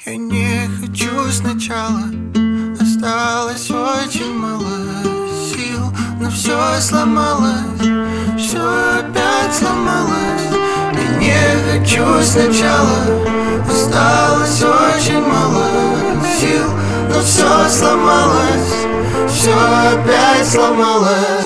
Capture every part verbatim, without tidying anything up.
Я не хочу сначала. Осталось очень мало сил, но все сломалось, все опять сломалось. Я не хочу сначала. Осталось очень мало сил, но все сломалось, все опять сломалось.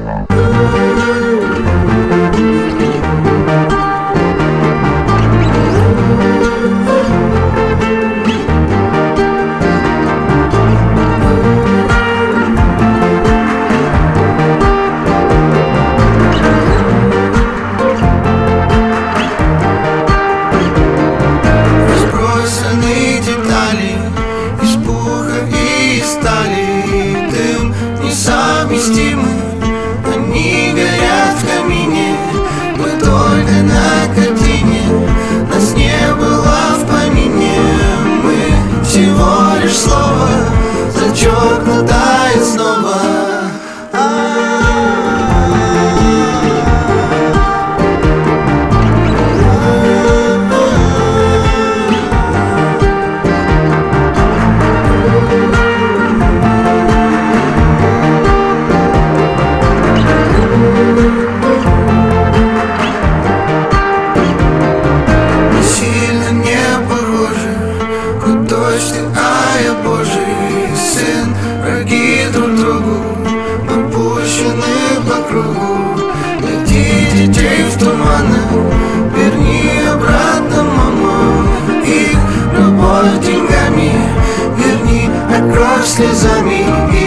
Несовместимы, они горят в камине. Мы только на картине, нас не было в помине. Мы всего лишь слово, зачеркнутое снова. А я Божий сын, враги друг другу, мы пущены по кругу. Веди детей в туманах, верни обратно, мама. Их любовь деньгами, верни, а кровь слезами.